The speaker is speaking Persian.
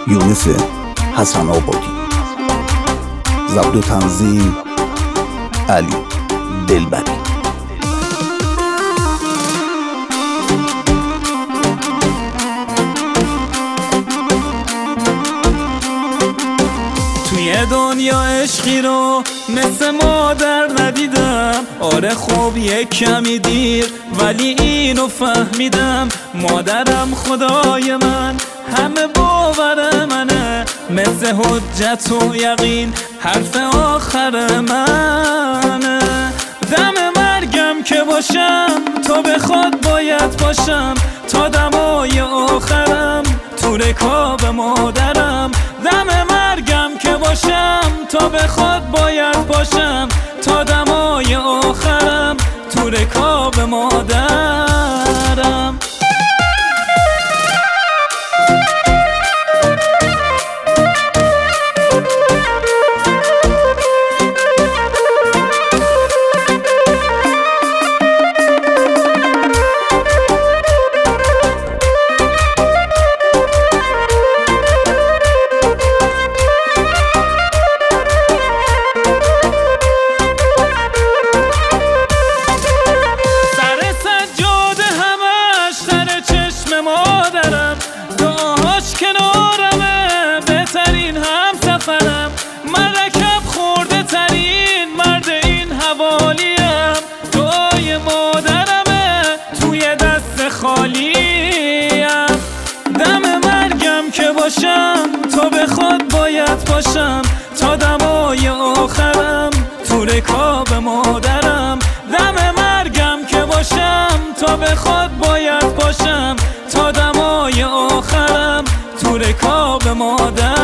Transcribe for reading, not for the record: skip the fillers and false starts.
یونس حسن آبادی. ضبط و تنظیم علی دلبری. توی دنیا عشقی رو مثل مادر ندیدم. آره خب یک کمی دیر ولی اینو فهمیدم. مادرم خدای من همه باور منه، مثل حجت و یقین حرف آخر منه. دم مرگم که باشم تو به خود باید باشم، تا دمای آخرم تو رکاب مادرم. دم مرگم که باشم تو به خود باید باشم، تا دمای آخرم تو رکاب مادرم. کنارمه بهترین همسفرم، من رکب خورده ترین مرد این حوالیم. دعای مادرمه توی دست خالیم. دم مرگم که باشم تو به خود باید باشم، تا دمای آخرم تو رکاب مادرم. دم مرگم که باشم تو به خود باید باشم، تا دمای آخرم تو رکاب مادر.